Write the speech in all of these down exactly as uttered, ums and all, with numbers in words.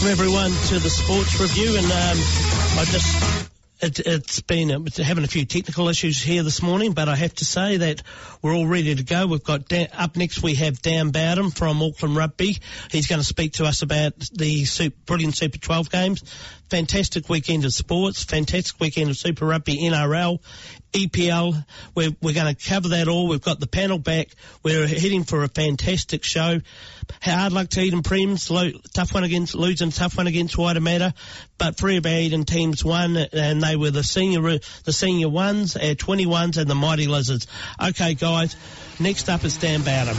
everyone to the Sports Review, and um, I just it, it's been uh, having a few technical issues here this morning, but I have to say that we're all ready to go. We've got Dan, up next we have Dan Bowden from Auckland Rugby. He's going to speak to us about the super, brilliant Super twelve games. Fantastic weekend of sports, fantastic weekend of Super Rugby, N R L, E P L. We're, we're going to cover that all. We've got the panel back. We're heading for a fantastic show. Hard luck to Eden Prems. Lo- tough one against, losing tough one against Waitemata. But three of our Eden teams won, and they were the senior, the senior ones, our twenty-ones, and the Mighty Lizards. Okay, guys, next up is Dan Bowden.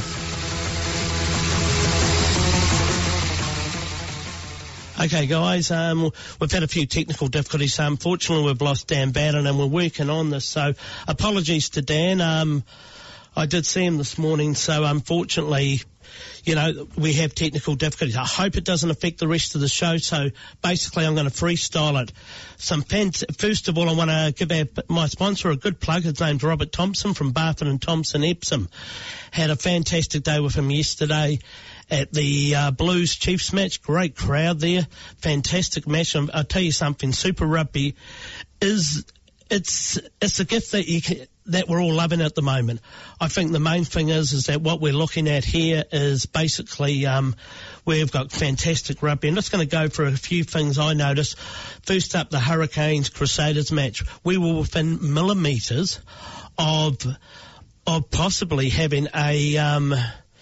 Okay, guys, um, we've had a few technical difficulties, so unfortunately we've lost Dan Bowden, and we're working on this, so apologies to Dan. Um, I did see him this morning, so unfortunately, you know, we have technical difficulties. I hope it doesn't affect the rest of the show, so basically I'm going to freestyle it. Some fans, first of all, I want to give our, my sponsor a good plug. His name's Robert Thompson from Barford and Thompson Epsom. Had a fantastic day with him yesterday at the uh, Blues Chiefs match. Great crowd there. Fantastic match. And I'll tell you something, Super Rugby is, it's, it's a gift that you can, that we're all loving at the moment. I think the main thing is, is that what we're looking at here is basically, um, we've got fantastic rugby. I'm just going to go for a few things I noticed. First up, the Hurricanes Crusaders match. We were within millimetres of, of possibly having a, um,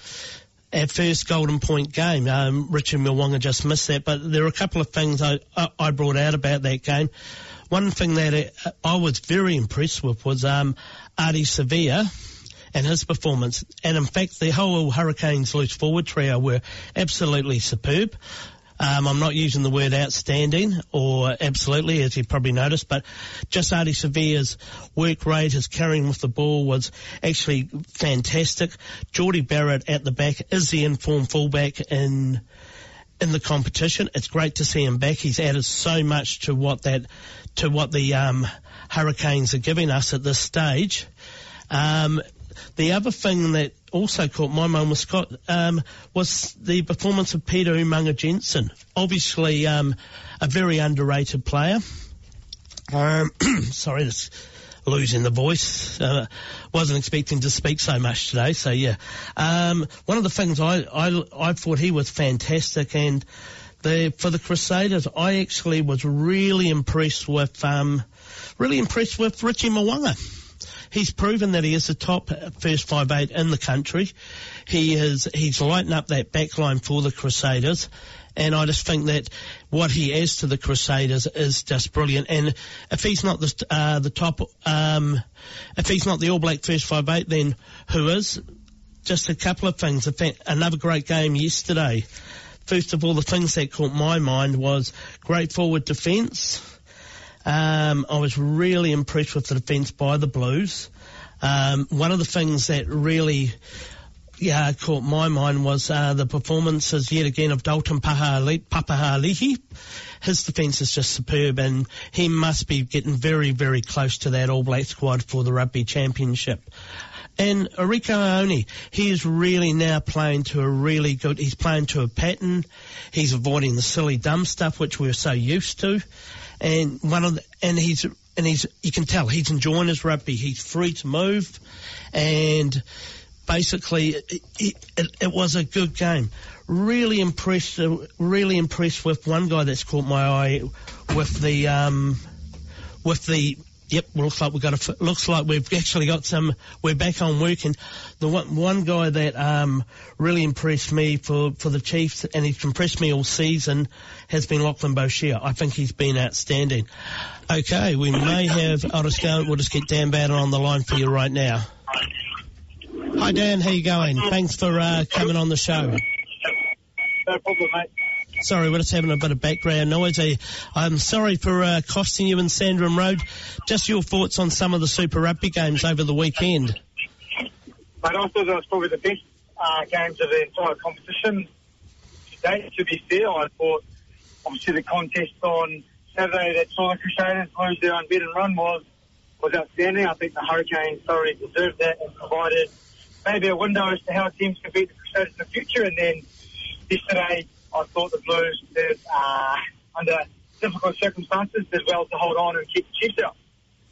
our first Golden Point game. Um, Richard Milwanga just missed that, but there are a couple of things I, I brought out about that game. One thing that I was very impressed with was um, Ardie Savea and his performance. And in fact, the whole Hurricanes loose forward trio were absolutely superb. Um, I'm not using the word outstanding or absolutely, as you probably noticed, but just Ardie Savea's work rate, his carrying with the ball was actually fantastic. Geordie Barrett at the back is the informed fullback in in the competition. It's great to see him back. He's added so much to what that to what the um, Hurricanes are giving us at this stage. Um, the other thing that also caught my mind was Scott um, was the performance of Peter Umaga Jensen. Obviously, um, a very underrated player. Um, sorry, that's losing the voice. Uh, wasn't expecting to speak so much today, so yeah. Um, one of the things I, I, I thought he was fantastic, and the, for the Crusaders, I actually was really impressed with, um, really impressed with Richie Mo'unga. He's proven that he is the top first five eight in the country. He is, he's lighting up that back line for the Crusaders. And I just think that what he adds to the Crusaders is just brilliant. And if he's not the, uh, the top, um, if he's not the All Black first five eight, then who is? Just a couple of things. Another great game yesterday. First of all, the things that caught my mind was great forward defence. Um, I was really impressed with the defence by the Blues. Um, one of the things that really yeah, caught my mind was uh, the performances yet again of Dalton Papahalihi. His defence is just superb, and he must be getting very, very close to that All Black squad for the Rugby Championship. And Rieko Ioane, he is really now playing to a really good, he's playing to a pattern. He's avoiding the silly dumb stuff which we're so used to. And one of the, and he's, and he's, you can tell he's enjoying his rugby. He's free to move, and basically it, it, it was a good game. Really impressed, uh, really impressed with one guy that's caught my eye with the, um, with the, Yep, looks like we've got a, looks like we've actually got some, we're back on working. The one, one guy that, um, really impressed me for, for the Chiefs, and he's impressed me all season, has been Lachlan Boshier. I think he's been outstanding. Okay, we may have, I'll just go, we'll just get Dan Bowden on the line for you right now. Hi Dan, how you going? Thanks for, uh, coming on the show. No problem, mate. Sorry, we're just having a bit of background noise. I'm sorry for uh, costing you in Sandringham Road. Just your thoughts on some of the Super Rugby games over the weekend. Mate, I thought that was probably the best uh, games of the entire competition today, to be fair. I thought, obviously, the contest on Saturday that saw the Crusaders lose their unbeaten run was, was outstanding. I think the Hurricanes thoroughly deserved that and provided maybe a window as to how teams can beat the Crusaders in the future. And then yesterday, I thought the Blues did, uh, under difficult circumstances, did well to hold on and keep the Chiefs out.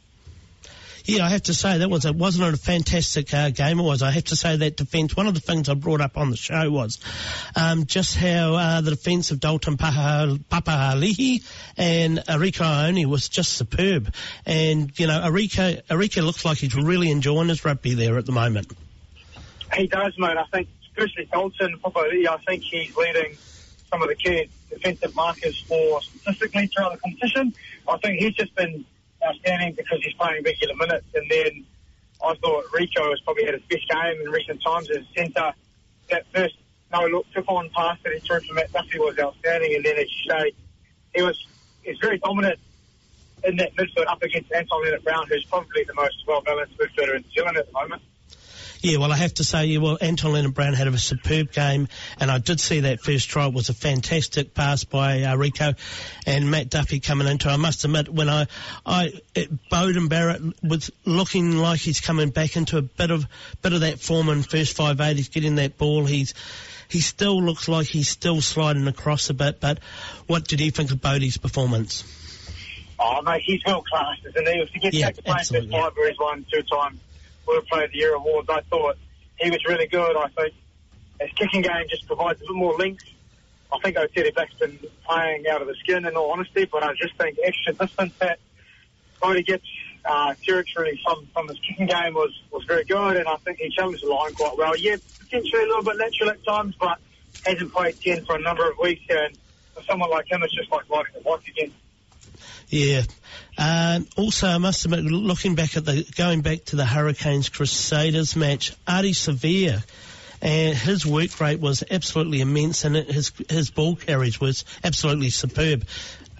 Yeah, I have to say that was a, wasn't it a fantastic uh, game? It was. I have to say that defence. One of the things I brought up on the show was um, just how uh, the defence of Dalton Papali'i and Arika Ioane was just superb. And you know, Arika Arika looks like he's really enjoying his rugby there at the moment. He does, mate. I think especially Dalton Papali'i. I think he's leading some of the key defensive markers for statistically throughout the competition. I think he's just been outstanding because he's playing regular minutes, and then I thought Rico has probably had his best game in recent times as centre. That first no-look tip-on pass that he threw from Matt Duffy was outstanding, and then as you say, he was he was very dominant in that midfield up against Anton Leonard-Brown, who's probably the most well-balanced midfielder in New Zealand at the moment. Yeah, well, I have to say, yeah, well, Anton Leonard-Brown had a superb game, and I did see that first try. It was a fantastic pass by uh, Rico and Matt Duffy coming into. I must admit, when I, I, it, Beauden Barrett was looking like he's coming back into a bit of, bit of that form in first five eight. He's getting that ball. He's, he still looks like he's still sliding across a bit. But what did you think of Bodie's performance? Oh, mate, he's world class, isn't he? To get yeah, back to playing first five where he's won two times World Player of the Year awards, I thought he was really good. I think his kicking game just provides a bit more length. I think Oteri Black's been playing out of the skin, in all honesty, but I just think extra distance that Bodie gets uh, territory from, from his kicking game was, was very good, and I think he challenged the line quite well. Yeah, potentially a little bit lateral at times, but hasn't played ten for a number of weeks, and for someone like him, it's just like riding the bike again. Yeah. Uh, also, I must admit, looking back at the, going back to the Hurricanes Crusaders match, Artie Severe, and his work rate was absolutely immense, and his his ball carriage was absolutely superb.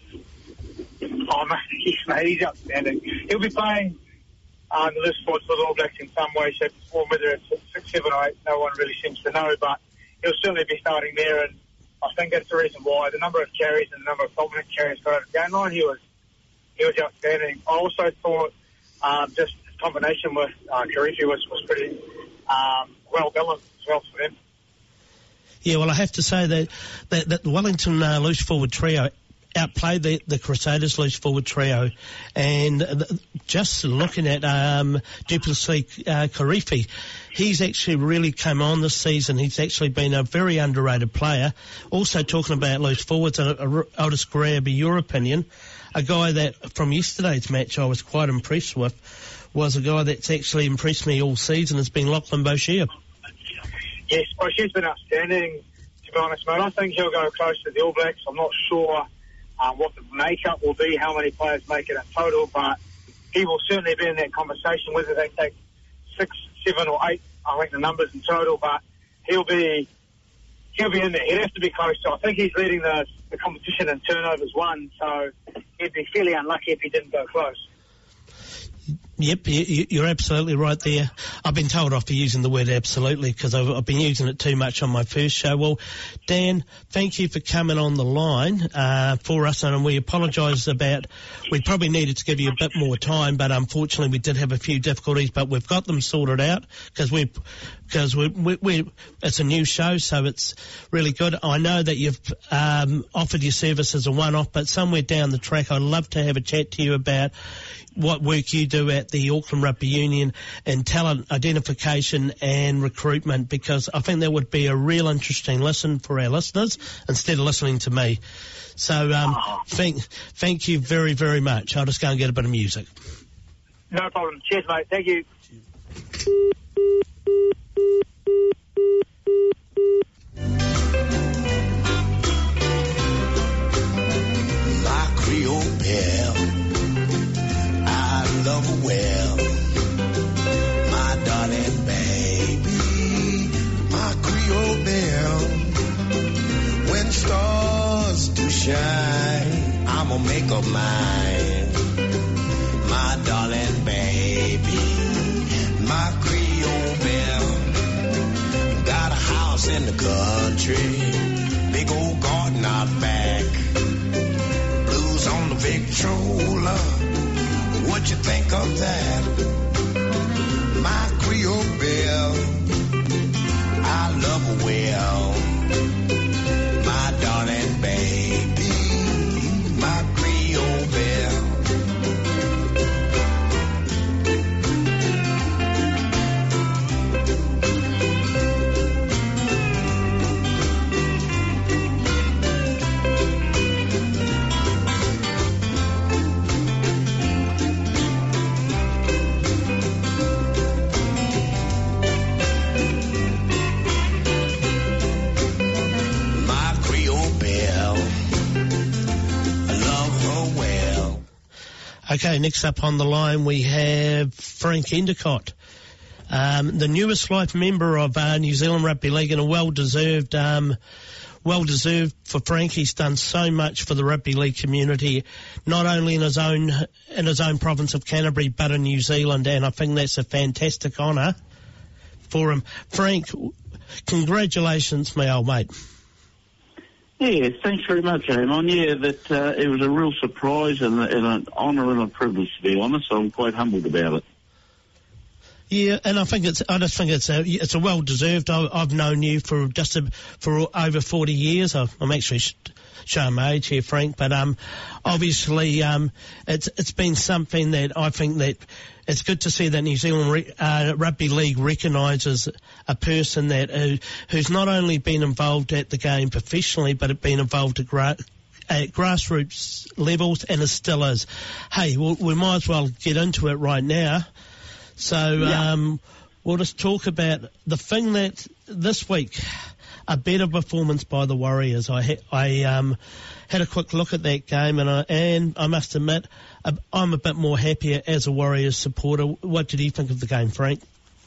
Oh, mate, he's, mate, he's outstanding. He'll be playing um, the list for the All Blacks in some way, shape, or form, whether it's six, seven, or eight, no one really seems to know, but he'll certainly be starting there, and I think that's the reason why. The number of carries and the number of dominant carries got out of the game line, he was He was outstanding. I also thought um, just his combination with uh, Karifi was, was pretty um, well balanced as well for them. Yeah, well, I have to say that that, that the Wellington uh, loose forward trio outplayed the, the Crusaders loose forward trio, and the, just looking at um, Duplessis uh, Karifi, he's actually really come on this season. He's actually been a very underrated player. Also talking about loose forwards, uh, uh, I'll just grab your opinion. A guy that, from yesterday's match, I was quite impressed with, was a guy that's actually impressed me all season, has been Lachlan Boshier. Yes, Boshier's been outstanding, to be honest, mate. I think he'll go close to the All Blacks. I'm not sure um, what the makeup will be, how many players make it in total, but he will certainly be in that conversation, whether they take six, seven or eight, I think the numbers in total, but he'll be he'll be in there. He'd have to be close to. I think he's leading the, the competition in turnovers won, so he'd be fairly unlucky if he didn't go close. Yep, you're absolutely right there. I've been told off for using the word absolutely because I've, I've been using it too much on my first show. Well, Dan, thank you for coming on the line uh, for us, and we apologise about, we probably needed to give you a bit more time, but unfortunately we did have a few difficulties, but we've got them sorted out because we because we, we, we, it's a new show, so it's really good. I know that you've um, offered your service as a one-off, but somewhere down the track I'd love to have a chat to you about what work you do at the Auckland Rugby Union in talent identification and recruitment, because I think that would be a real interesting listen for our listeners instead of listening to me. So um, thank, thank you very, very much. I'll just go and get a bit of music. No problem. Cheers, mate. Thank you. My Creole belle, I love her well, my darling baby, my Creole belle. When stars do shine, I'ma make her mine, my darling baby, my Creole belle. Got a house in the country, big old garden out back, blues on the Victrola. What you think of that? My Creole belle, I love her well, my darling. Okay, next up on the line we have Frank Endicott, um, the newest life member of uh, New Zealand Rugby League, and a well-deserved, um, well-deserved for Frank. He's done so much for the rugby league community, not only in his own in his own province of Canterbury, but in New Zealand, and I think that's a fantastic honour for him. Frank, congratulations, my old mate. Yeah, thanks very much, Amon. Yeah, that uh, it was a real surprise and, and an honour and a privilege, to be honest. I'm quite humbled about it. Yeah, and I think it's. I just think it's a. It's a well deserved. I, I've known you for just a, for over forty years. I, I'm actually sh- showing my age here, Frank, but um, obviously um, it's it's been something that I think that it's good to see that New Zealand re- uh, Rugby League recognises a person that uh, who's not only been involved at the game professionally, but have been involved at gra- at grassroots levels, and it still is. Hey, well, we might as well get into it right now. So yeah. um, we'll just talk about the thing that this week, a better performance by the Warriors. I ha- I um, had a quick look at that game, and I, and I must admit, I'm a bit more happier as a Warriors supporter. What did you think of the game, Frank?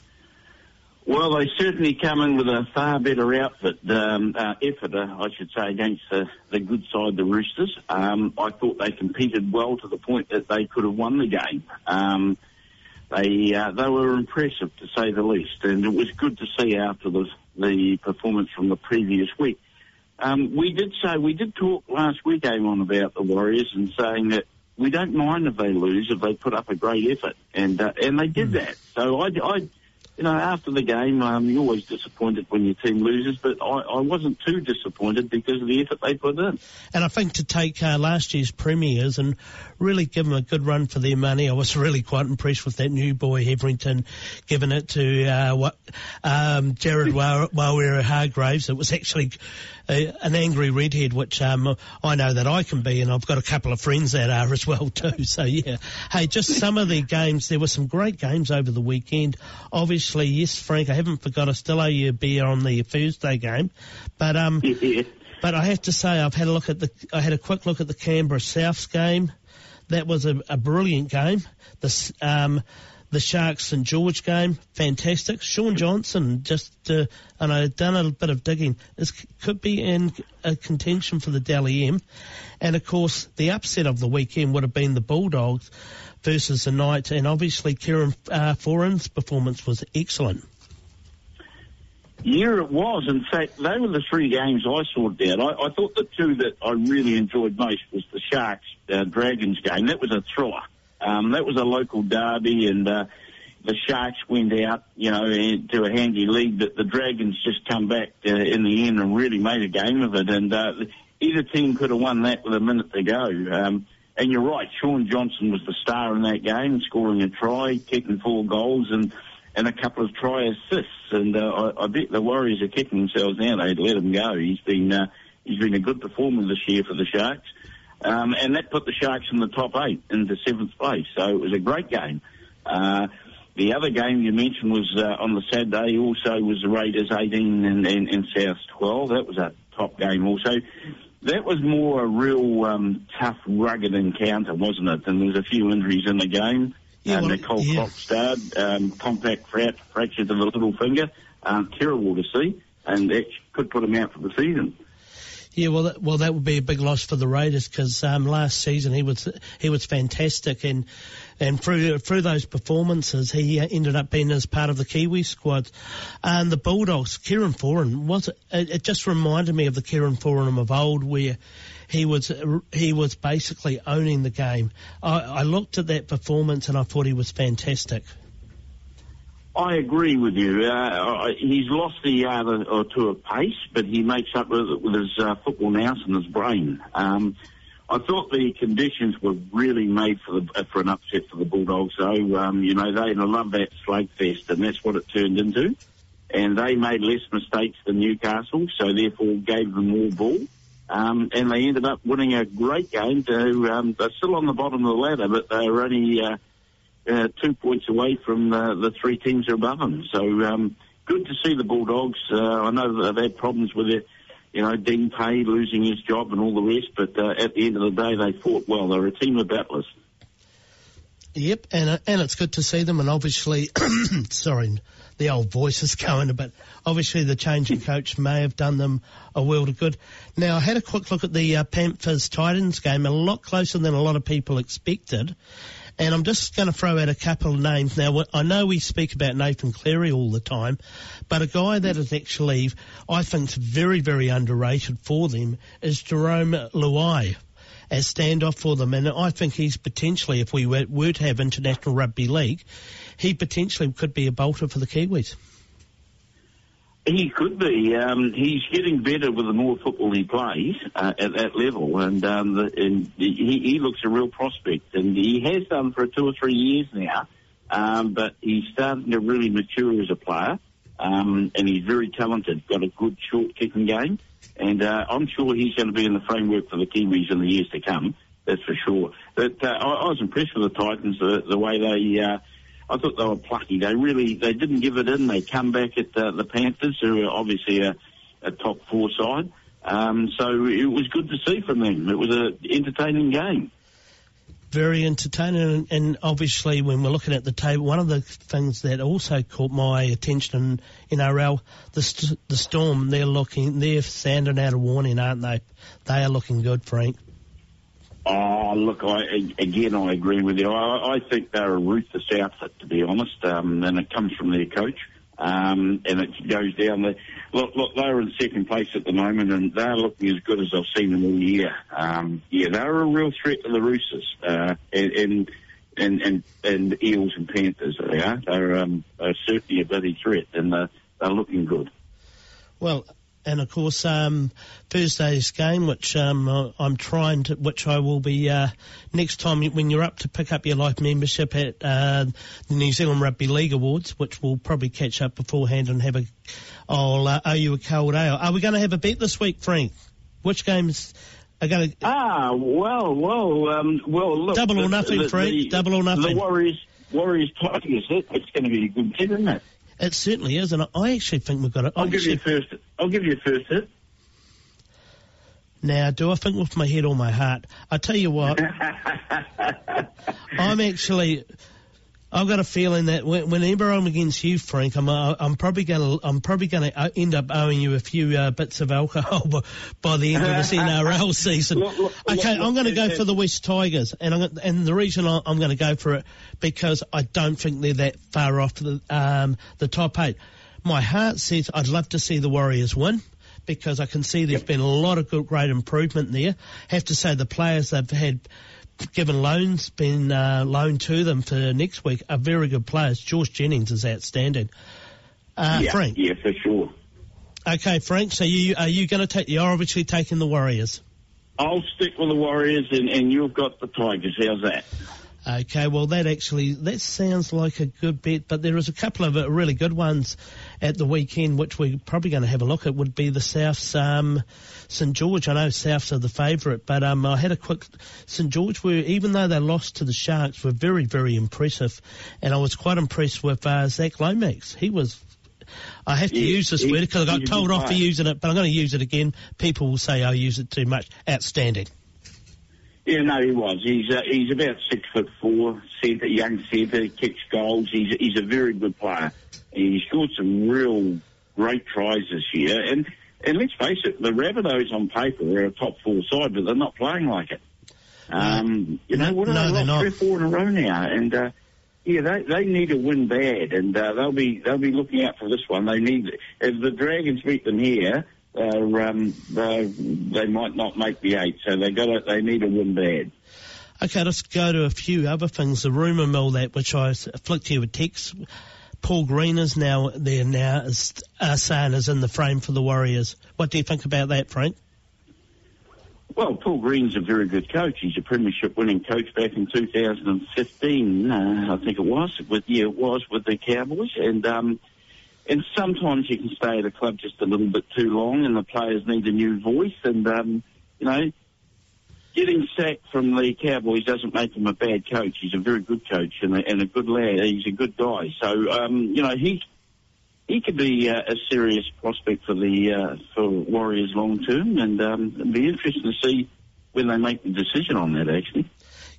Well, they certainly come in with a far better outfit, um, uh, effort, uh, I should say, against uh, the good side, the Roosters. Um, I thought they competed well to the point that they could have won the game. Um, They uh, they were impressive, to say the least, and it was good to see after the the performance from the previous week. Um, we did say we did talk last week, Amon, about the Warriors and saying that we don't mind if they lose if they put up a great effort, and uh, and they did that. So I, I you know, after the game, um, you're always disappointed when your team loses, but I, I wasn't too disappointed because of the effort they put in. And I think to take uh, last year's premiers and really give them a good run for their money, I was really quite impressed with that new boy, Hetherington, giving it to uh, what, um, Jared Waerea-Hargreaves. It was actually a, an angry redhead, which um, I know that I can be, and I've got a couple of friends that are as well too. So, yeah. Hey, just some of the games. There were some great games over the weekend. Obviously, yes, Frank, I haven't forgot. I still owe you a beer on the Thursday game. But um, yeah. but I have to say, I've had a look at the. I had a quick look at the Canberra Souths game. That was a, a brilliant game. The um, the Sharks St George game, fantastic. Sean Johnson, just uh, and I've done a bit of digging, is, could be in a contention for the Dally M. And of course, the upset of the weekend would have been the Bulldogs versus the Knights, and obviously Kieran uh, Foran's performance was excellent. Yeah, it was. In fact, they were the three games I sorted out. I, I thought the two that I really enjoyed most was the Sharks uh, Dragons game. That was a thriller. Um, that was a local derby, and uh, the Sharks went out, you know, to a handy lead, but the Dragons just come back uh, in the end and really made a game of it. And uh, either team could have won that with a minute to go. Um, and you're right, Sean Johnson was the star in that game, scoring a try, kicking four goals, and and a couple of try assists, and uh, I, I bet the Warriors are kicking themselves now. They'd let him go. He's been uh, he's been a good performer this year for the Sharks, um, and that put the Sharks in the top eight into seventh place. So it was a great game. Uh, the other game you mentioned was uh, on the Saturday. Also was the Raiders eighteen and, and, and South twelve. That was a top game also. That was more a real um, tough, rugged encounter, wasn't it? And there was a few injuries in the game. Yeah, um, well, Nicole yeah. Crockstad, um, compact fra- fracture to the little finger, um, terrible to see, and that could put him out for the season. Yeah, well, that, well, that would be a big loss for the Raiders because um, last season he was he was fantastic, and and through through those performances he ended up being as part of the Kiwi squad. And the Bulldogs, Kieran Foran, was it, it just reminded me of the Kieran Foran of old, where he was he was basically owning the game. I, I looked at that performance and I thought he was fantastic. I agree with you. Uh, he's lost a yard or two of pace, but he makes up with it with his uh, football nous and his brain. Um, I thought the conditions were really made for the for an upset for the Bulldogs. So um, you know, they love that slugfest, and that's what it turned into. And they made less mistakes than Newcastle, so therefore gave them more ball. Um, and they ended up winning a great game. To um, they're still on the bottom of the ladder, but they're only Uh, Uh, two points away from uh, the three teams are above them. So um, good to see the Bulldogs. Uh, I know that they've had problems with it, you know, Dean Pay losing his job and all the rest, but uh, at the end of the day, they fought well. They're a team of battlers. Yep, and uh, and it's good to see them, and obviously, sorry, the old voice is going a bit. Obviously, the change in coach may have done them a world of good. Now, I had a quick look at the uh, Panthers-Titans game, a lot closer than a lot of people expected, and I'm just going to throw out a couple of names. Now, I know we speak about Nathan Cleary all the time, but a guy that is actually, I think, is very, very underrated for them is Jerome Luai as standoff for them. And I think he's potentially, if we were, were to have International Rugby League, he potentially could be a bolter for the Kiwis. He could be. Um, he's getting better with the more football he plays uh, at that level, and, um, the, and he, he looks a real prospect, and he has done for two or three years now, um, but he's starting to really mature as a player, um, and he's very talented, got a good short kicking game. And uh, I'm sure he's going to be in the framework for the Kiwis in the years to come, that's for sure. But uh, I, I was impressed with the Titans, the, the way they, uh, I thought they were plucky. They really, they didn't give it in. They come back at uh, the Panthers, who are obviously a, a top four side. Um, so it was good to see from them. It was an entertaining game. Very entertaining, and, and obviously when we're looking at the table, one of the things that also caught my attention in N R L, the st- the Storm, they're looking, they're sounding out a warning, aren't they? They are looking good, Frank. Oh, look, I, again, I agree with you. I, I think they're a ruthless outfit, to be honest, um, and it comes from their coach. Um, and it goes down the, look, look, they're in second place at the moment, and they're looking as good as I've seen them all year. Um, yeah, they're a real threat to the Roosters, uh, and, and, and, and Eels and Panthers, they are. They're, um, they're certainly a bloody threat, and they're, they're looking good. Well, and of course, um, Thursday's game, which um, I'm trying to, which I will be uh, next time when you're up to pick up your life membership at uh, the New Zealand Rugby League Awards, which we'll probably catch up beforehand and have a, I'll uh, owe you a cold ale. Are we going to have a bet this week, Frank? Which games are going to? Ah, well, well, um, well, look. Double or the, nothing, the, Frank. The, double or nothing. The Warriors, Warriors Tigers. It, it's going to be a good bet, isn't it? It certainly is, and I actually think we've got it. I'll give you a first. I'll give you a first hit. Now, do I think with my head or my heart? I tell you what, I'm actually. I've got a feeling that whenever I'm against you, Frank, I'm uh, I'm probably going to I'm probably going to end up owing you a few uh, bits of alcohol by, by the end of this N R L season. Look, look, okay, look, I'm going to go look, for the West Tigers, and I'm, and the reason I'm going to go for it because I don't think they're that far off the um, the top eight. My heart says I'd love to see the Warriors win, because I can see there's been a lot of good, great improvement there. Have to say the players they've had given loans, been uh, loaned to them for next week are very good players. George Jennings is outstanding. Uh, yeah, Frank. Yeah, for sure. Okay, Frank, so you, are you going to take, you're obviously taking the Warriors. I'll stick with the Warriors and, and you've got the Tigers. How's that? Okay, well, that actually, that sounds like a good bet, but there is a couple of really good ones at the weekend, which we're probably going to have a look at, would be the South's um, St George. I know Souths are the favourite, but um, I had a quick, St George were, even though they lost to the Sharks, were very, very impressive, and I was quite impressed with uh, Zach Lomax. He was, I have to yeah, use this he, word because I got told off for using it, but I'm going to use it again. People will say I use it too much. Outstanding. Yeah, no, he was. He's uh, he's about six foot four, centre, young centre, kicks goals. He's he's a very good player. He scored some real great tries this year. And and let's face it, the Rabbitohs on paper are a top four side, but they're not playing like it. Um, you know, what are no, they lost three or four in a row now? And uh, yeah, they they need to win bad, and uh, they'll be they'll be looking out for this one. They need, if the Dragons beat them here, Uh, um, they, they might not make the eight, so they got to, they need to win bad. Okay, let's go to a few other things. The rumour mill that which I flicked you a text. Paul Green is now there now, is uh, saying is in the frame for the Warriors. What do you think about that, Frank? Well, Paul Green's a very good coach. He's a premiership winning coach back in two thousand fifteen, uh, I think it was. With yeah, it was with the Cowboys, and um. And sometimes you can stay at a club just a little bit too long and the players need a new voice. And, um, you know, getting sacked from the Cowboys doesn't make him a bad coach. He's a very good coach and a, and a good lad. He's a good guy. So, um, you know, he he could be uh, a serious prospect for the uh, for Warriors long term. And um, it'd be interesting to see when they make the decision on that, actually.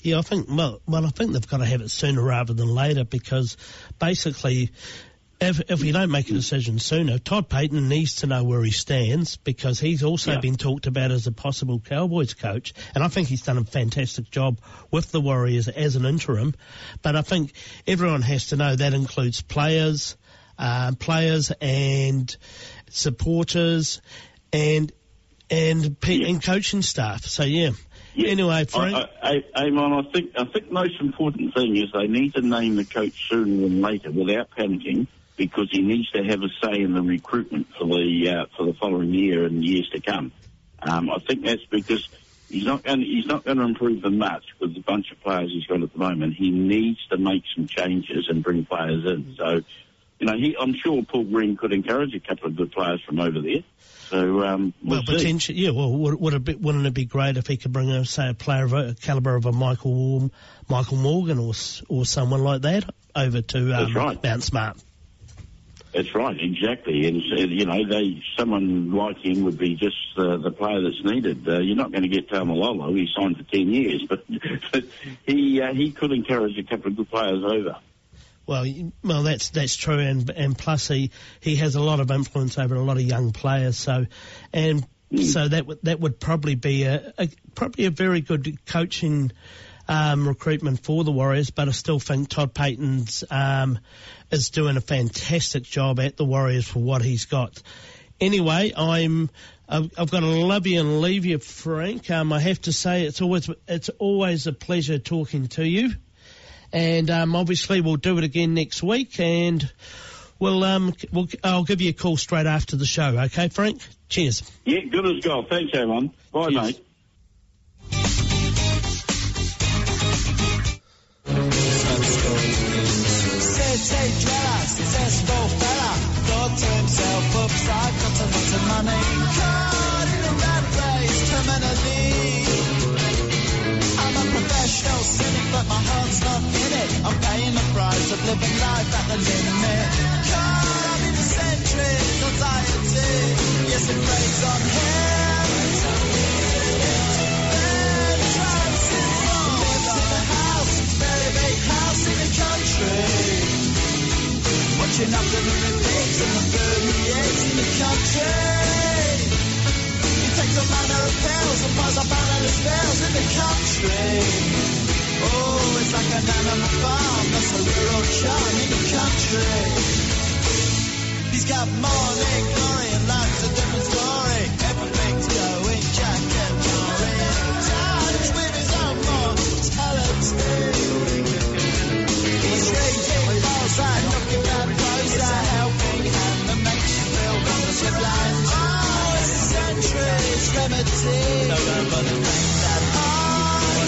Yeah, I think, well, well, I think they've got to have it sooner rather than later, because basically, if, if we don't make a decision sooner, Todd Payten needs to know where he stands, because he's also yeah. been talked about as a possible Cowboys coach, and I think he's done a fantastic job with the Warriors as an interim. But I think everyone has to know that includes players, uh, players and supporters, and and pe- yeah. and coaching staff. So yeah. Yeah. Anyway, Frank. I, I, Amon, I think I think the most important thing is they need to name the coach sooner than later without panicking, because he needs to have a say in the recruitment for the uh, for the following year and years to come. Um, I think that's because he's not going he's not going to improve them much with the bunch of players he's got at the moment. He needs to make some changes and bring players in. So, you know, he, I'm sure Paul Green could encourage a couple of good players from over there. So, um, we'll, well, potentially, yeah. Well, would, would it be, wouldn't it be great if he could bring, a, say, a player of a calibre of a Michael Michael Morgan or or someone like that over to um, right. Mount Smart? That's right, exactly. And, you know, they someone like him would be just uh, the player that's needed. Uh, you're not going to get Taumalolo. He signed for ten years, but, but he uh, he could encourage a couple of good players over. Well, well, that's that's true, and and plus he, he has a lot of influence over a lot of young players. So, and mm. so that would that would probably be a, a probably a very good coaching um, recruitment for the Warriors. But I still think Todd Payten's um, is doing a fantastic job at the Warriors for what he's got. Anyway, I'm I've, I've got to love you and leave you, Frank. Um, I have to say it's always it's always a pleasure talking to you. And um, obviously we'll do it again next week, and we'll um we'll I'll give you a call straight after the show. Okay, Frank? Cheers. Yeah, good as gold. Thanks, Amon. Bye, Cheers. mate. City dweller, successful fella, thought to himself, oops, I've got a lot of money. Caught in a rat race, terminally. I'm a professional cynic, but my heart's not in it. I'm paying the price of living life at the limit. Caught up in eccentric anxiety. Yes, it preys on him. Then tries it on. Lives in a house, very big house in the country. Watching afternoon pigs and the bird he eats in the country. He takes a manner of pills and piles up analyst spells in the country. Oh, it's like an animal farm, that's a rural charm in the country. He's got morning glory and life's a different story. Everything's going jack and Jory. Touch with his own mortality. He's reading balls and looking at prose. It's a helping hand that makes you feel wonderfully blind. Oh, it's eccentric, it's remedy. No, no, but it ain't that hard.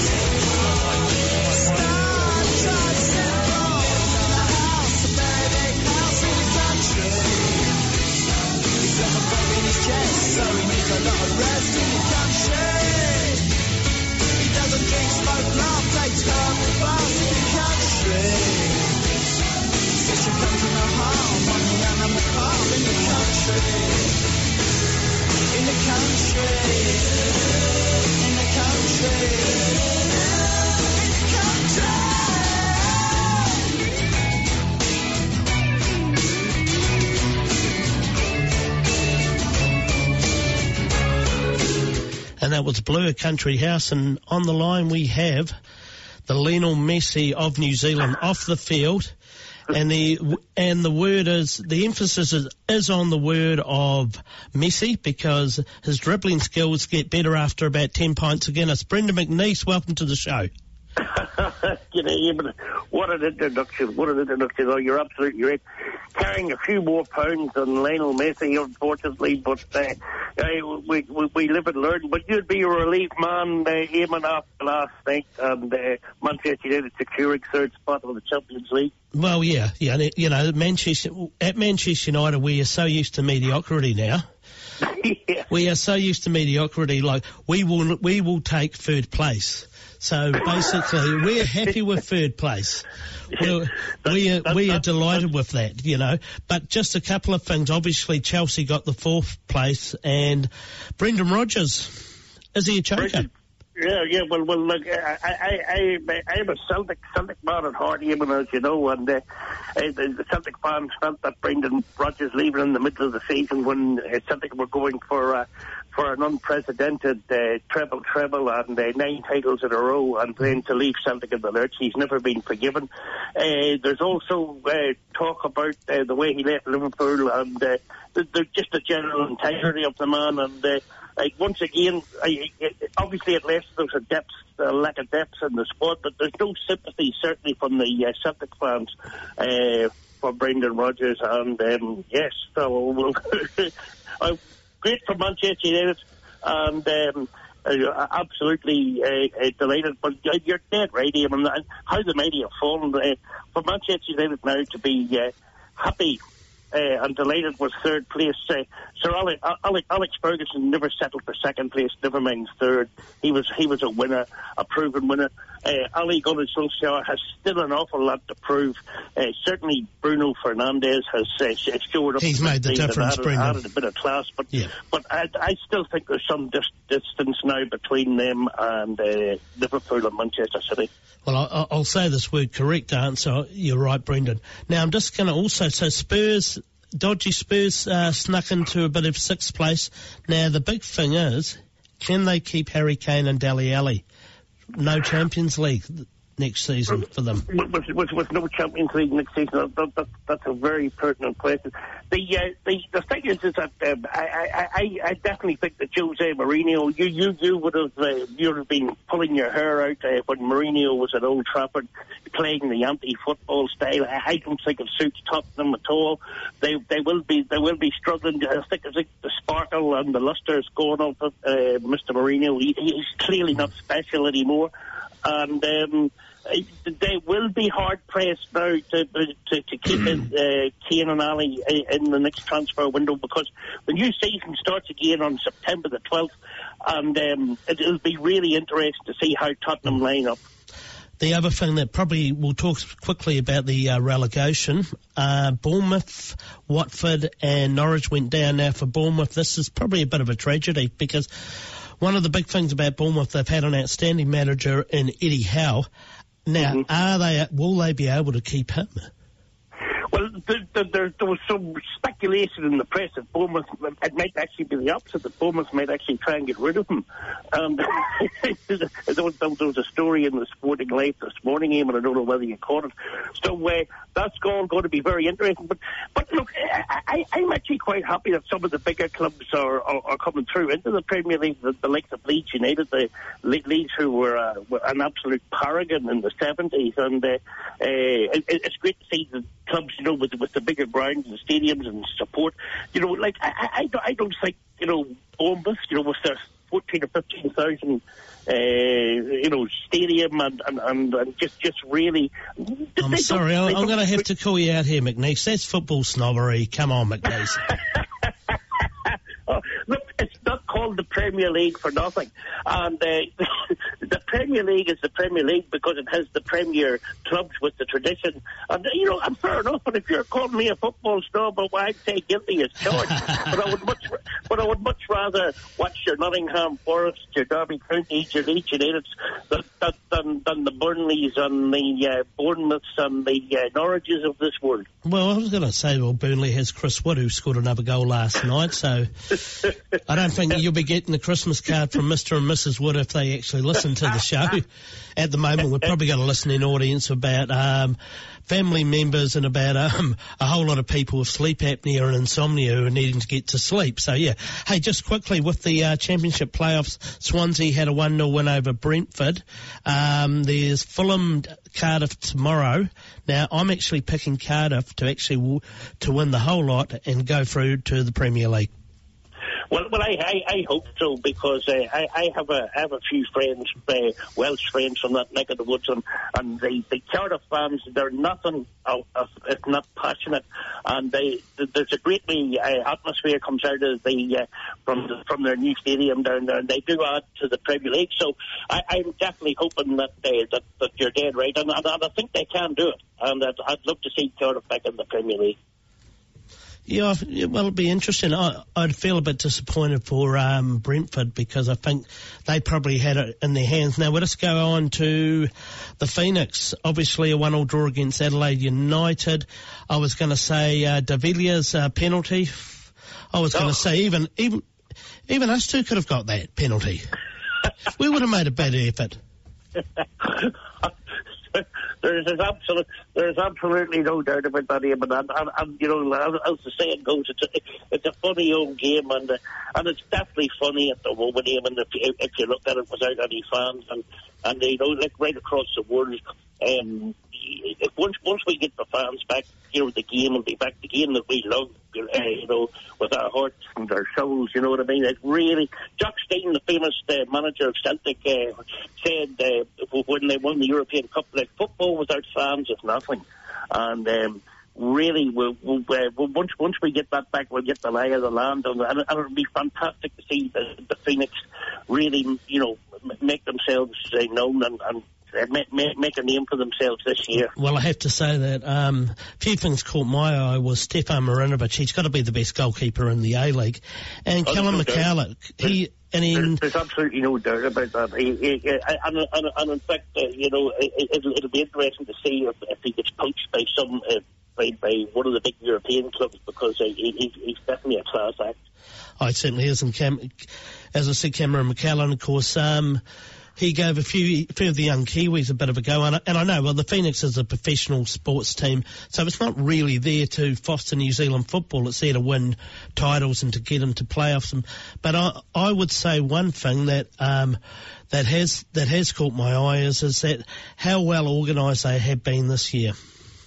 Start driving lives in a house, a very big house in the country. He's got a bug in his chest, so he needs a lot of rest in the country. He doesn't drink, smoke, laugh, takes herbal baths in the country. Says she comes to no harm on the animal farm in the country. In the country. In the country. In the country. And that was Blue, a country house, and on the line we have the Lionel Messi of New Zealand off the field. And the and the word is, the emphasis is, is on the word of Messi, because his dribbling skills get better after about ten pints of Guinness. Brendan McNeese, welcome to the show. G'day, Eamon. What an introduction, what an introduction. Oh, you're absolutely right. Carrying a few more pounds than Lionel Messi, unfortunately, but uh, uh, we, we we live and learn. But you'd be a relief man, uh, Eamon, after last night, and uh, Manchester United securing third spot of the Champions League. Well, yeah, yeah. You know, Manchester at Manchester United, we are so used to mediocrity now. Yeah. We are so used to mediocrity. Like we will, we will take third place. So basically, we're happy with third place. We're, we are we are delighted with that, you know. But just a couple of things. Obviously, Chelsea got the fourth place, and Brendan Rodgers, is he a choker? Brendan, Yeah, yeah. Well, well. Look, I, I, I, I'm a Celtic Celtic man at heart, even as you know, and uh, uh, the Celtic fans felt that Brendan Rodgers leaving in the middle of the season when uh, Celtic were going for uh, for an unprecedented uh, treble treble and uh, nine titles in a row, and then to leave Celtic in the lurch. He's never been forgiven. Uh, there's also uh, talk about uh, the way he left Liverpool and uh, the, the, just the general integrity of the man. And uh, like once again, I, it, obviously at Leicester there's a depth, a lack of depth in the squad, but there's no sympathy certainly from the uh, Celtic fans uh, for Brendan Rodgers. And um, yes, so we'll uh, great for Manchester United, and um, uh, absolutely uh, uh, delighted. But uh, you're dead right, Eamon. And how the mighty have fallen. Uh, for Manchester United now to be uh, happy uh, and delighted with third place. Uh, Sir Alex, Alex, Alex Ferguson never settled for second place, never mind third. He was he was a winner, a proven winner. Uh, Ole Gunnar Solskjaer has still an awful lot to prove. Uh, certainly Bruno Fernandes has uh, showed up. He's made the difference, added, Brendan. added a bit of class, but yeah. but I, I still think there's some dis- distance now between them and uh, Liverpool and Manchester City. Well, I, I'll say this word correct answer. You're right, Brendan. Now, I'm just going to also, so Spurs, dodgy Spurs uh, snuck into a bit of sixth place. Now, the big thing is, can they keep Harry Kane and Dele Alli? No Champions League next season for them. With, with, with no Champions League next season, that, that, that's a very pertinent question. The uh, the, the thing is, is that um, I, I, I definitely think that Jose Mourinho, you you, you would have uh, you would have been pulling your hair out uh, when Mourinho was at Old Trafford playing the anti-football style. I, I don't think it suits Tottenham at all. They they will be they will be struggling. I think, I think the sparkle and the lustre is going off of uh, Mister Mourinho. He, he's clearly not special anymore. And um, they will be hard-pressed now to, to, to keep in, uh, Kane and Ali in the next transfer window, because the new season starts again on September the twelfth, and um, it'll be really interesting to see how Tottenham line up. The other thing that probably we'll talk quickly about the uh, relegation, uh, Bournemouth, Watford and Norwich went down. Now for Bournemouth, this is probably a bit of a tragedy, because one of the big things about Bournemouth, they've had an outstanding manager in Eddie Howe. Now, mm-hmm. are they? Will they be able to keep him? Well, there, there, there was some speculation in the press that Bournemouth, it might actually be the opposite, that Bournemouth might actually try and get rid of him. Um, there, was, there was a story in the Sporting Life this morning, Eamon, I don't know whether you caught it. So uh, that's all going to be very interesting. But, but look, I, I, I'm actually quite happy that some of the bigger clubs are, are, are coming through into the Premier League, the, the likes of Leeds United, the Leeds who were, uh, were an absolute paragon in the seventies. And uh, uh, it, it's great to see the clubs, you know, with, with the bigger grounds and stadiums and support. You know, like, I, I, I don't think, you know, Bournemouth, you know, with their fourteen or fifteen thousand, uh, you know, stadium and, and, and, and just, just really... I'm sorry, I'm, I'm going to have to call you out here, McNeice. That's football snobbery. Come on, McNeice. Oh, look, it's not called the Premier League for nothing. And uh, the Premier League is the Premier League because it has the Premier clubs with the tradition. And, you know, I'm fair enough, but if you're calling me a football snob, well, I'd say guilty as charged. but I would much but I would much rather watch your Nottingham Forest, your Derby County, your Leeds United than, than, than the Burnleys and the uh, Bournemouths and the uh, Norwiches of this world. Well, I was going to say, well, Burnley has Chris Wood, who scored another goal last night, so I don't think you'll be getting a Christmas card from Mister and Missus Wood if they actually listen to the show. At the moment, we've probably got a listening audience about um, family members and about um, a whole lot of people with sleep apnea and insomnia who are needing to get to sleep. So, yeah. Hey, just quickly, with the uh, Championship playoffs, Swansea had a one nil win over Brentford. Um, there's Fulham, Cardiff tomorrow. Now, I'm actually picking Cardiff to actually w- to win the whole lot and go through to the Premier League. Well, well, I, I, I hope so, because uh, I, I have a I have a few friends, uh, Welsh friends from that neck of the woods, and, and the, the Cardiff fans, they're nothing of, of, if not passionate, and they there's a great uh, atmosphere comes out of the uh, from the, from their new stadium down there, and they do add to the Premier League. So I, I'm definitely hoping that uh, that that you're dead right, and, and I think they can do it, and I'd, I'd love to see Cardiff back in the Premier League. Yeah, yeah, well, it'd be interesting. I, I'd feel a bit disappointed for um, Brentford because I think they probably had it in their hands. Now, let us go on to the Phoenix. Obviously, a one-all draw against Adelaide United. I was going to say uh, De Villiers' uh, penalty. I was going to oh. say even even even us two could have got that penalty. We would have made a better effort. There's, there's, absolute, there's absolutely no doubt about that, Eamon. And, and, and you know, as, as the saying goes, it's a, it's a funny old game, and uh, and it's definitely funny at the moment, Eamon, if, if you look at it without any fans. And, and you know, like right across the world, um, if once once we get the fans back, you know, the game will be back, the game that we love, uh, you know, with our hearts and our souls, you know what I mean? It really, Jock Stein, the famous uh, manager of Celtic, uh, said uh, when they won the European Cup, like, football without fans is nothing. And um, really, we'll, we'll, uh, once once we get that back, we'll get the lay of the land, and, and it'll be fantastic to see the, the Phoenix really, you know, make themselves uh, known and, and Make, make, make a name for themselves this year. Well, I have to say that um, a few things caught my eye was Stefan Marinovic. He's got to be the best goalkeeper in the A-League. And oh, Callum McCallum, he... And he, there's, there's absolutely no doubt about that. He, he, he, and, and, and in fact, uh, you know, it, it'll, it'll be interesting to see if, if he gets poached by some uh, by, by one of the big European clubs, because uh, he, he's definitely a class act. Oh, it certainly is. And Cam, as I said, Cameron McCallum, of course, um, he gave a few, few of the young Kiwis a bit of a go. And I, and I know, well, the Phoenix is a professional sports team, so it's not really there to foster New Zealand football. It's there to win titles and to get into playoffs. And, but I, I would say one thing that um, that has that has caught my eye is, is that how well organised they have been this year.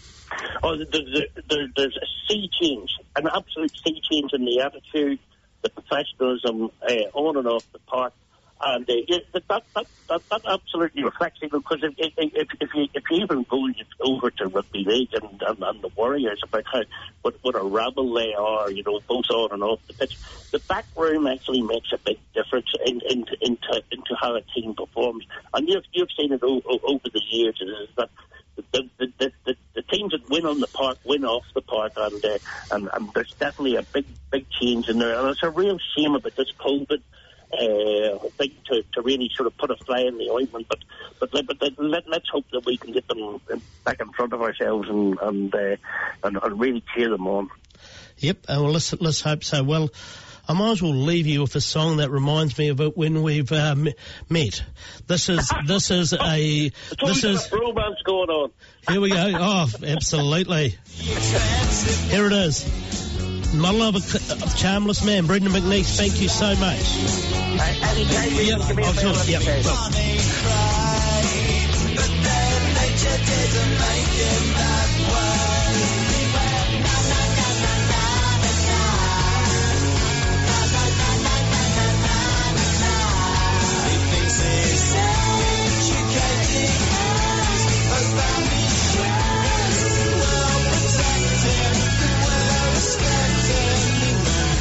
Oh, there, there, there's a sea change, an absolute sea change in the attitude, the professionalism, uh, on and off the park. And uh, yeah, that, that, that, that absolutely reflects it, because if, if, if, if, you, if you even go over to rugby league and, and, and the Warriors about how what, what a rabble they are, you know, both on and off the pitch, the back room actually makes a big difference in, in, into, into how a team performs. And you've, you've seen it o- o- over the years, is that the, the, the, the, the teams that win on the park win off the park, and, uh, and, and there's definitely a big, big change in there. And it's a real shame about this COVID. Uh, I think to, to really sort of put a fly in the ointment, but but, but, but let, let's hope that we can get them back in front of ourselves and and, uh, and, and really cheer them on. Yep, uh, well, let's let's hope so. Well, I might as well leave you with a song that reminds me of it when we've uh, met. This is this is a this is romance going on. Here we go. Oh, absolutely. Here it is. My love, a charmless man, Brendan McNeese, thank you so much. Yep, I'll talk, yep.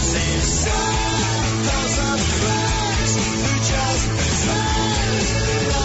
Cause I'm Christ, who just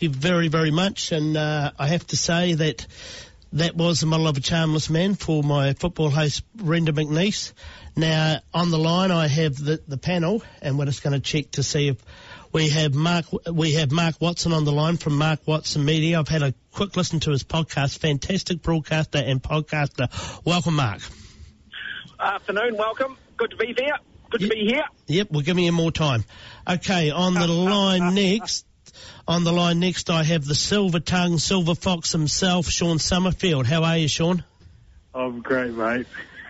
you very, very much. And uh, I have to say that that was the model of a charmless man for my football host, Brenda McNeese. Now, on the line, I have the, the panel, and we're just going to check to see if we have Mark. We have Mark Watson on the line from Mark Watson Media. I've had a quick listen to his podcast. Fantastic broadcaster and podcaster. Welcome, Mark. Afternoon, welcome. Good to be there. Good yep. to be here. Yep, we're giving you more time. Okay, on the line next. On the line next, I have the silver tongue, silver fox himself, Sean Summerfield. How are you, Sean? I'm great, mate.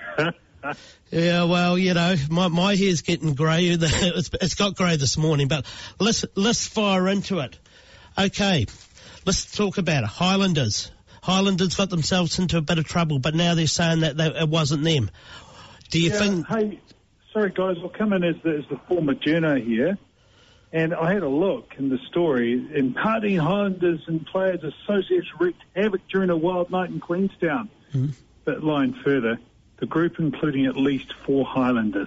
Yeah, well, you know, my my hair's getting grey. It's, it's got grey this morning, but let's let's fire into it. Okay, let's talk about it. Highlanders. Highlanders got themselves into a bit of trouble, but now they're saying that they, it wasn't them. Do you yeah, think... Hey, sorry, guys, I'll come in as the, as the former journo here. And I had a look in the story, and Party Highlanders and Players Association wreaked havoc during a wild night in Queenstown. Mm-hmm. But line further, the group including at least four Highlanders.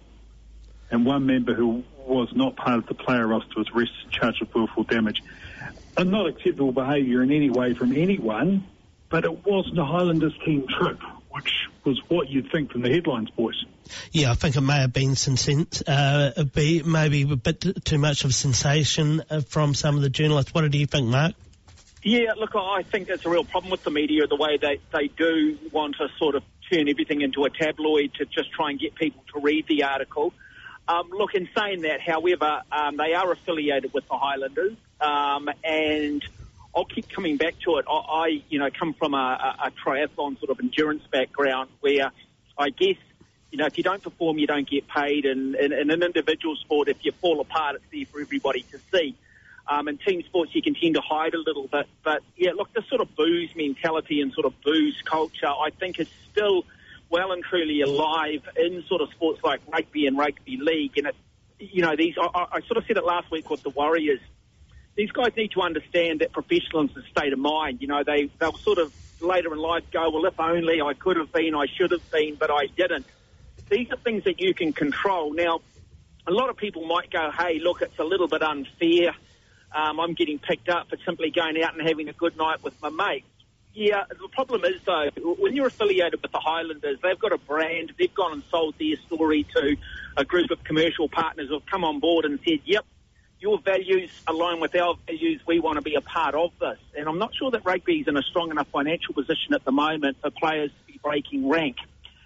And one member who was not part of the player roster was arrested charged with willful damage. And not acceptable behaviour in any way from anyone, but it wasn't a Highlanders team trip, which was what you'd think from the headlines, boys. Yeah, I think it may have been sense, uh, be maybe a bit too much of a sensation uh, from some of the journalists. What do you think, Mark? Yeah, look, I think it's a real problem with the media, the way they, they do want to sort of turn everything into a tabloid to just try and get people to read the article. Um, look, in saying that, however, um, they are affiliated with the Highlanders, um, and I'll keep coming back to it. I, I you know, come from a, a, a triathlon sort of endurance background where I guess, you know, if you don't perform, you don't get paid. And in an individual sport, if you fall apart, it's there for everybody to see. Um, in team sports, you can tend to hide a little bit. But, yeah, look, this sort of booze mentality and sort of booze culture, I think is still well and truly alive in sort of sports like rugby and rugby league. And, it, you know, these I, I sort of said it last week with the Warriors. These guys need to understand that professionalism is a state of mind. You know, they, they'll sort of later in life go, well, if only I could have been, I should have been, but I didn't. These are things that you can control. Now, a lot of people might go, hey, look, it's a little bit unfair. Um, I'm getting picked up for simply going out and having a good night with my mates. Yeah, the problem is, though, when you're affiliated with the Highlanders, they've got a brand. They've gone and sold their story to a group of commercial partners who have come on board and said, yep, your values align with our values. We want to be a part of this. And I'm not sure that rugby is in a strong enough financial position at the moment for players to be breaking rank.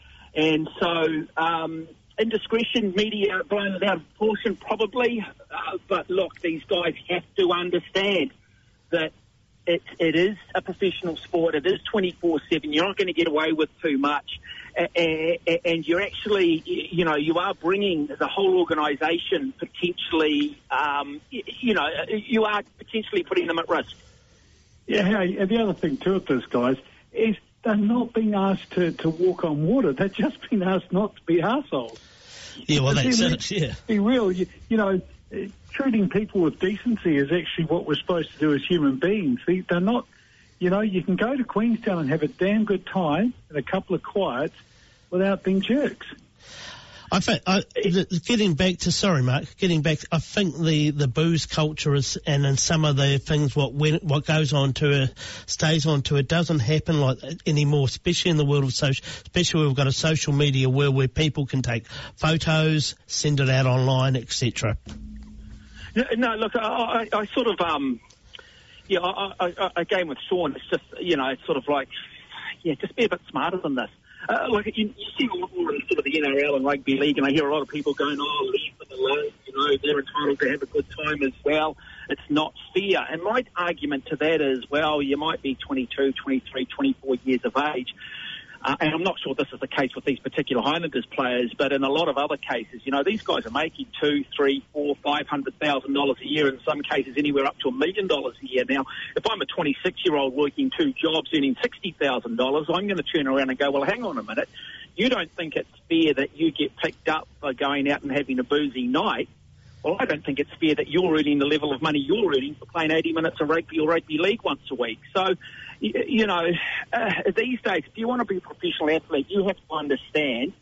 And so, um, indiscretion, media blown it out of proportion, probably. Uh, but look, these guys have to understand that it, it is a professional sport. It is twenty-four seven. You're not going to get away with too much. And, and you're actually, you know, you are bringing the whole organisation potentially, um, you know, you are potentially putting them at risk. Yeah, hey, and the other thing too with this, guys, is they're not being asked to, to walk on water. They're just being asked not to be arseholes. Yeah, well, that's it, yeah. Be real. You, you know, uh, treating people with decency is actually what we're supposed to do as human beings. See, they're not, you know, you can go to Queenstown and have a damn good time and a couple of quiets without being jerks. I think, I, getting back to, sorry, Mark, getting back, I think the, the booze culture is, and in some of the things, what when, what goes on to it, stays on to it, doesn't happen like anymore, especially in the world of social, especially we've got a social media world where people can take photos, send it out online, et cetera. No, look, I, I, I sort of, um, yeah, I, I, I, again with Sean, it's just, you know, it's sort of like, yeah, just be a bit smarter than this. Uh, like you, you see a lot more in sort of the N R L and rugby league, and I hear a lot of people going, "Oh, leave them alone. You know, they're entitled to have a good time as well. It's not fair." And my argument to that is, well, you might be twenty-two, twenty-three, twenty-four years of age. Uh, and I'm not sure this is the case with these particular Highlanders players, but in a lot of other cases, you know, these guys are making two, three, four, five hundred thousand dollars a year. In some cases, anywhere up to a million dollars a year. Now, if I'm a twenty-six-year-old working two jobs, earning sixty thousand dollars, I'm going to turn around and go, well, hang on a minute. You don't think it's fair that you get picked up for going out and having a boozy night? Well, I don't think it's fair that you're earning the level of money you're earning for playing eighty minutes of rugby or rugby league once a week. So, you, you know, uh, these days, if you want to be a professional athlete, you have to understand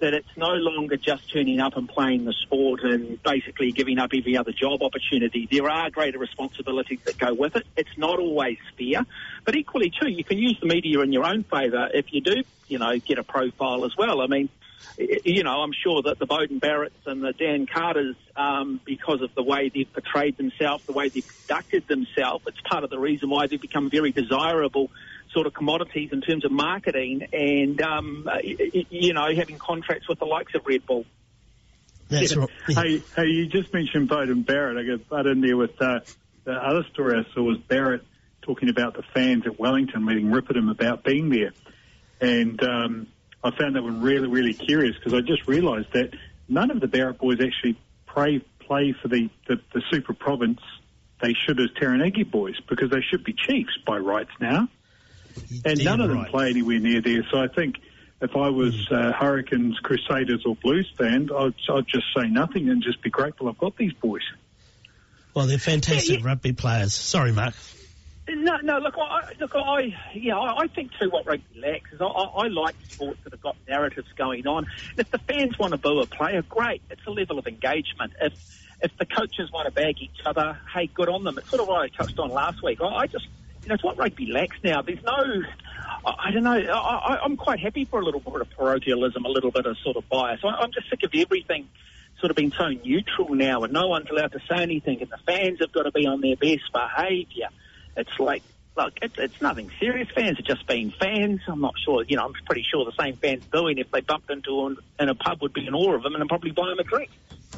that it's no longer just turning up and playing the sport and basically giving up every other job opportunity. There are greater responsibilities that go with it. It's not always fair, but equally too, you can use the media in your own favour if you do, you know, get a profile as well. I mean, you know, I'm sure that the Beauden Barretts and the Dan Carters, um, because of the way they've portrayed themselves, the way they've conducted themselves, it's part of the reason why they've become very desirable sort of commodities in terms of marketing and, um, you know, having contracts with the likes of Red Bull. That's yeah. right. Yeah. Hey, hey, you just mentioned Beauden Barrett. I got butt in there with uh, the other story I saw was Barrett talking about the fans at Wellington letting rip at him about being there. And um, I found that one really, really curious because I just realised that none of the Barrett boys actually play, play for the, the, the Super Province they should as Taranaki boys because they should be Chiefs by rights now. And none of them right. play anywhere near there. So I think if I was uh, Hurricanes, Crusaders or Blues fan, I'd, I'd just say nothing and just be grateful I've got these boys. Well, they're fantastic yeah, yeah. rugby players. Sorry, Mark. No, no. Look, I, look, I, yeah, I, I think too what rugby lacks is I, I, I like sports that have got narratives going on. And if the fans want to boo a player, great. It's a level of engagement. If if the coaches want to bag each other, hey, good on them. It's sort of what I touched on last week. I, I just. You know, it's what rugby lacks now. There's no, I, I don't know, I, I'm quite happy for a little bit of parochialism, a little bit of sort of bias. I, I'm just sick of everything sort of being so neutral now and no one's allowed to say anything and the fans have got to be on their best behaviour. It's like, look, it, it's nothing serious. Fans are just being fans. I'm not sure, you know, I'm pretty sure the same fans booing if they bumped into them in a pub would be in awe of them and I'd probably buy them a drink.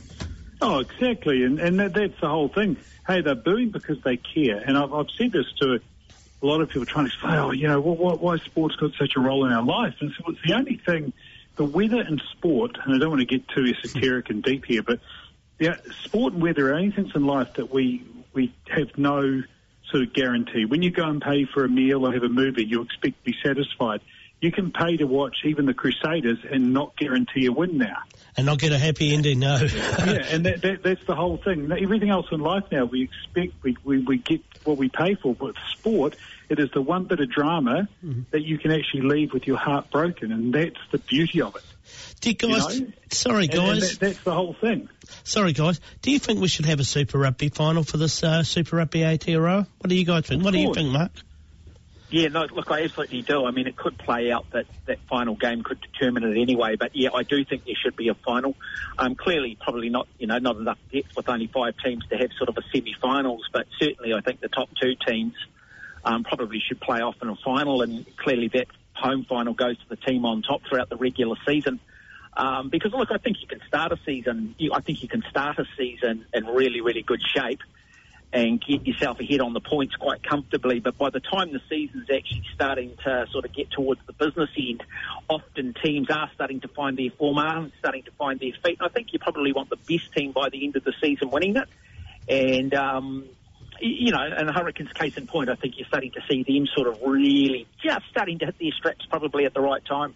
Oh, exactly, and, and that, that's the whole thing. Hey, they're booing because they care, and I've, I've said this to a lot of people trying to say, oh, you know, why, why sport's got such a role in our life? And so it's the only thing, the weather and sport, and I don't want to get too esoteric and deep here, but yeah, sport and weather are only things in life that we we have no sort of guarantee. When you go and pay for a meal or have a movie, you expect to be satisfied. You can pay to watch even the Crusaders and not guarantee a win now. And not get a happy ending, no. yeah, and that, that, that's the whole thing. Everything else in life now, we expect, we, we, we get what we pay for. But sport, it is the one bit of drama mm-hmm. that you can actually leave with your heart broken, and that's the beauty of it. Do you guys, you know? Sorry, guys. And, and that, that's the whole thing. Sorry, guys. Do you think we should have a Super Rugby final for this uh, Super Rugby Aotearoa? What do you guys think? What do you think, Mark? Yeah, no, look, I absolutely do. I mean, it could play out that that final game could determine it anyway. But yeah, I do think there should be a final. Um, clearly, probably not, you know, not enough depth with only five teams to have sort of a semi-finals. But certainly, I think the top two teams um, probably should play off in a final. And clearly, that home final goes to the team on top throughout the regular season. Um, because look, I think you can start a season. You, I think you can start a season in really, really good shape and get yourself ahead on the points quite comfortably. But by the time the season's actually starting to sort of get towards the business end, often teams are starting to find their form, are starting to find their feet. And I think you probably want the best team by the end of the season winning it. And, um, you know, in the Hurricanes' case in point, I think you're starting to see them sort of really just starting to hit their straps probably at the right time.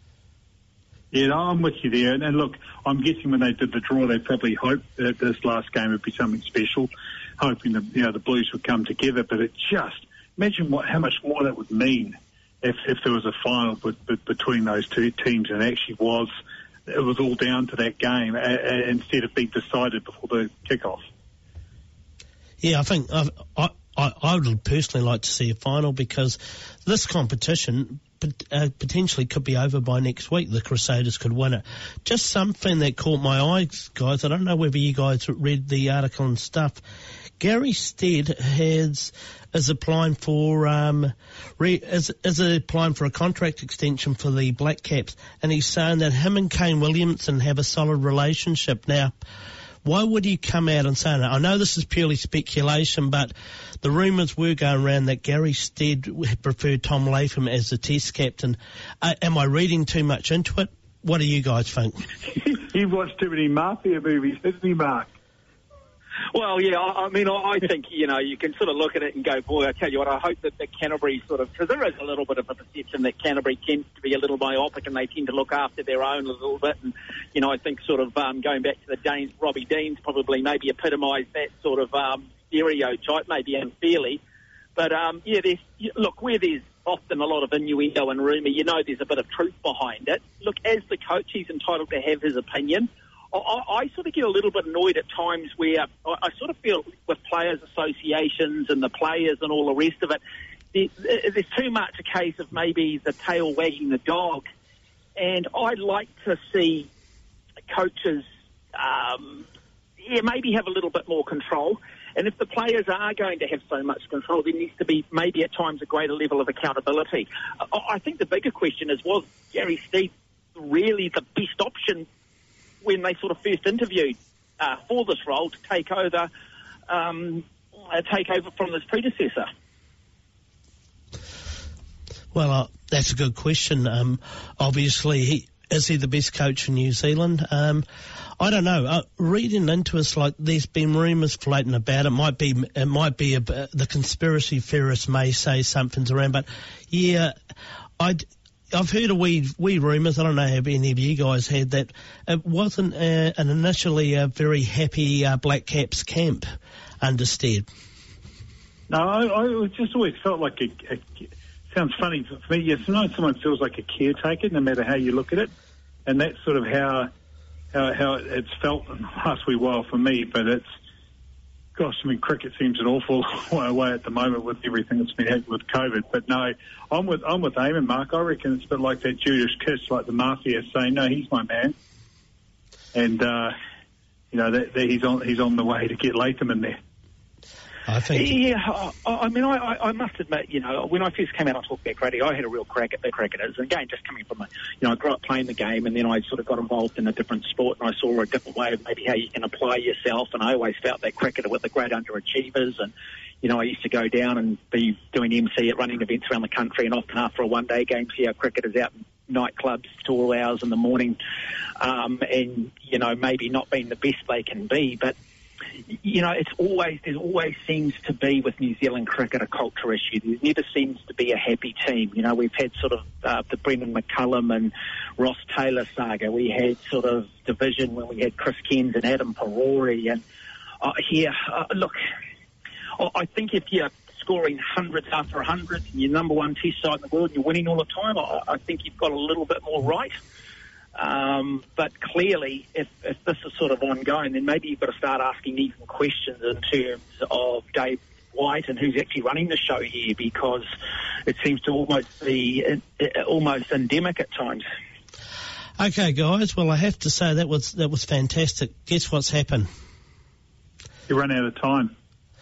Yeah, no, I'm with you there. And, and look, I'm guessing when they did the draw, they probably hoped that this last game would be something special, hoping that, you know, the Blues would come together. But it just, imagine what how much more that would mean if, if there was a final but, but between those two teams and it actually was, it was all down to that game uh, uh, instead of being decided before the kickoff. Yeah, I think I've, I, I, I would personally like to see a final because this competition Uh, potentially could be over by next week. The Crusaders could win it. Just something that caught my eye, guys. I don't know whether you guys read the article and stuff. Gary Stead has is applying for um re, is is applying for a contract extension for the Black Caps, and he's saying that him and Kane Williamson have a solid relationship now. Why would he come out and say that? I know this is purely speculation, but the rumours were going around that Gary Stead preferred Tom Latham as the Test captain. Uh, am I reading too much into it? What do you guys think? You've watched too many mafia movies, hasn't he, Mark? Well, yeah, I, I mean, I think, you know, you can sort of look at it and go, boy, I tell you what, I hope that the Canterbury sort of, because there is a little bit of a perception that Canterbury tends to be a little myopic and they tend to look after their own a little bit. And, you know, I think sort of um, going back to the Danes, Robbie Deans probably maybe epitomised that sort of um, stereotype, maybe unfairly. But, um, yeah, there's, look, where there's often a lot of innuendo and rumour. You know there's a bit of truth behind it. Look, as the coach, he's entitled to have his opinion. I, I, I sort of get a little bit annoyed at times where I, I sort of feel with players' associations and the players and all the rest of it, there, there's too much a case of maybe the tail wagging the dog. And I'd like to see coaches, um, yeah, maybe have a little bit more control. And if the players are going to have so much control, there needs to be maybe at times a greater level of accountability. I, I think the bigger question is, was Gary Steed really the best option when they sort of first interviewed uh, for this role to take over, um, uh, take over from his predecessor? Well, uh, that's a good question. Um, obviously, he, is he the best coach in New Zealand? Um, I don't know. Uh, reading into us, like there's been rumours floating about. It might be, it might be a, the conspiracy theorists may say something's around, but yeah, I'd, I've heard a wee, wee rumours. I don't know if any of you guys had that. It wasn't uh, an initially a very happy uh, Black Caps camp under Stead. No, I, I just always felt like a, a sounds funny for me. Yes, sometimes someone feels like a caretaker, no matter how you look at it, and that's sort of how. How, how it's felt in the last wee while for me, but it's, gosh, I mean, cricket seems an awful way at the moment with everything that's been happening with COVID. But no, I'm with I'm with Eamon, Mark. I reckon it's a bit like that Judas kiss, like the mafia saying, "No, he's my man," and uh, you know that, that he's on he's on the way to get Latham in there. I think. Yeah, I, I mean, I, I must admit, you know, when I first came out on Talkback Radio, I had a real crack at the cricketers. And again, just coming from, a, you know, I grew up playing the game, and then I sort of got involved in a different sport, and I saw a different way of maybe how you can apply yourself. And I always felt that cricketer with the great underachievers. And, you know, I used to go down and be doing M C at running events around the country, and often after a one-day game, see our cricketers out in nightclubs till all hours in the morning, um, and, you know, maybe not being the best they can be, but you know, it's always, there always seems to be with New Zealand cricket a culture issue. There never seems to be a happy team. You know, we've had sort of uh, the Brendan McCullum and Ross Taylor saga. We had sort of division when we had Chris Kens and Adam Perori. And uh, here, uh, look, I think if you're scoring hundreds after hundreds and you're number one test side in the world and you're winning all the time, I, I think you've got a little bit more right. Um, but clearly, if, if this is sort of ongoing, then maybe you've got to start asking even questions in terms of Dave White and who's actually running the show here, because it seems to almost be uh, almost endemic at times. Okay, guys. Well, I have to say that was that was fantastic. Guess what's happened? You run out of time.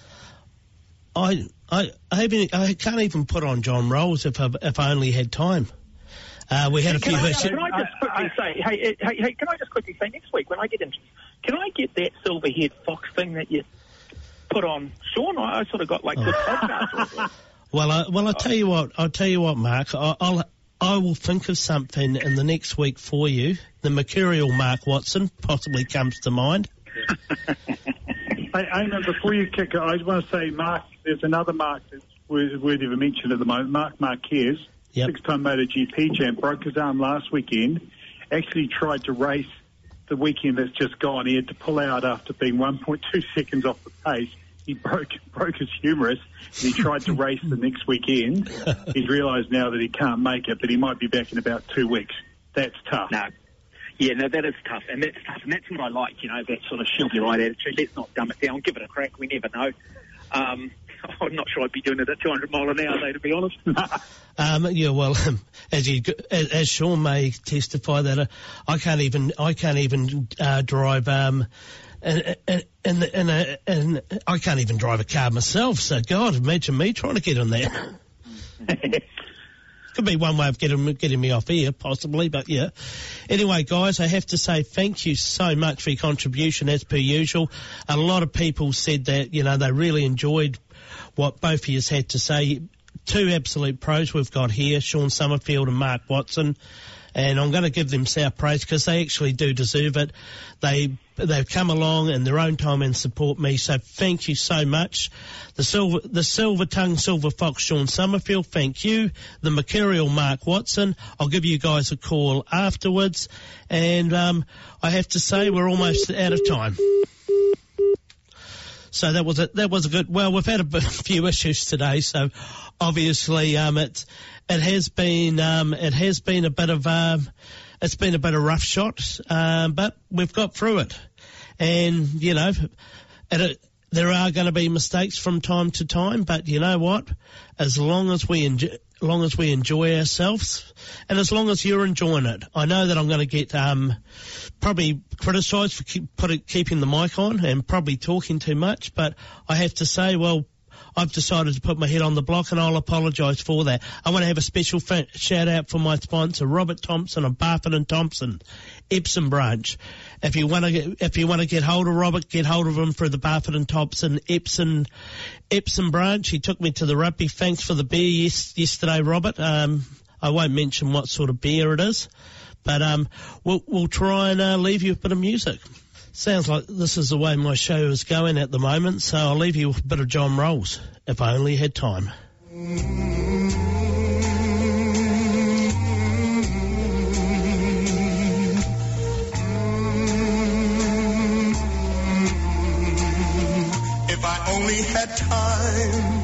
I I I, even, I can't even put on John Rolls if I, if I only had time. Uh, we had a can few. I, can I just quickly say, hey, hey, hey, can I just quickly say, next week when I get into, can I get that silver-haired fox thing that you put on Sean? I, I sort of got like good podcast. Well, I, well, I'll tell you what. I'll tell you what, Mark. I, I'll I will think of something in the next week for you. The mercurial Mark Watson possibly comes to mind. Hey, Eamon, before you kick it, I just want to say, Mark, there's another Mark that's worthy of a mention at the moment. Mark Marquez. Yep. Six-time MotoGP champ, broke his arm last weekend, actually tried to race the weekend that's just gone. He had to pull out after being one point two seconds off the pace. He broke broke his humerus, and he tried to race the next weekend. He's realised now that he can't make it, but he might be back in about two weeks. That's tough. No. Yeah, no, that is tough, and that's tough, and that's what I like, you know, that sort of she'll be right attitude. Let's not dumb it down, give it a crack, we never know. Um, I'm not sure I'd be doing it at two hundred mile an hour, though, to be honest. um, yeah, well, as you, as, as Sean may testify, that uh, I can't even, I can't even uh, drive, um, and and and, and, uh, and I can't even drive a car myself. So, God, imagine me trying to get in there. Could be one way of getting getting me off here, possibly, but yeah. Anyway, guys, I have to say thank you so much for your contribution, as per usual. A lot of people said that, you know, they really enjoyed what both of you had to say. Two absolute pros we've got here, Sean Summerfield and Mark Watson, and I'm going to give them our praise because they actually do deserve it. They they've come along in their own time and support me, so thank you so much. The silver the silver tongue silver fox Sean Summerfield, thank you. The mercurial Mark Watson, I'll give you guys a call afterwards, and um, I have to say we're almost out of time. so that was a, that was a good, well, we've had a b- few issues today, so obviously, um, it, it has been, um, it has been a bit of, um, it's been a bit of rough shot, um, but we've got through it. And, you know, it, it, there are going to be mistakes from time to time, but you know what? As long as we enjoy, as long as we enjoy ourselves, and as long as you're enjoying it, I know that I'm going to get um, probably criticised for keep, put it, keeping the mic on and probably talking too much, but I have to say, well, I've decided to put my head on the block, and I'll apologise for that. I want to have a special fa- shout out for my sponsor, Robert Thompson of Barfoot and Thompson, Epsom branch. If you want to get, if you want to get hold of Robert, get hold of him for the Barfoot and Thompson Epsom Epsom branch. He took me to the rugby. Thanks for the beer yes, yesterday, Robert. Um, I won't mention what sort of beer it is, but um, we'll we'll try and uh, leave you with a bit of music. Sounds like this is the way my show is going at the moment, so I'll leave you with a bit of John Rolls, If I Only Had Time. If I only had time